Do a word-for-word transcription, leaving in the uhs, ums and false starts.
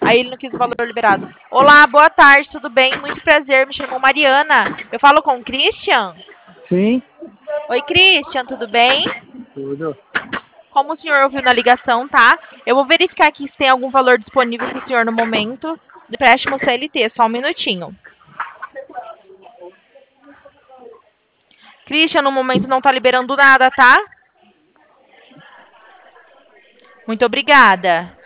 Aí ele não quis o valor liberado. Olá, boa tarde, tudo bem? Muito prazer, me chamo Mariana. Eu falo com o Christian? Sim. Oi, Christian, tudo bem? Tudo. Como o senhor ouviu na ligação, tá? Eu vou verificar aqui se tem algum valor disponível para o senhor no momento do empréstimo C L T, só um minutinho. Christian, no momento não tá liberando nada, tá? Muito obrigada.